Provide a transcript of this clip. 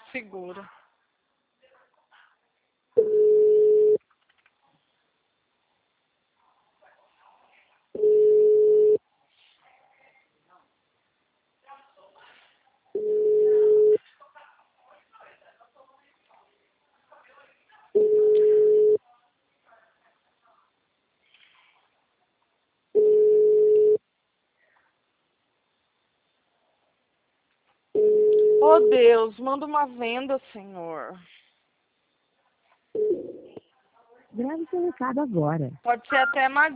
Segura. Oh, Deus, manda uma venda, Senhor. Grave seu recado agora. Pode ser até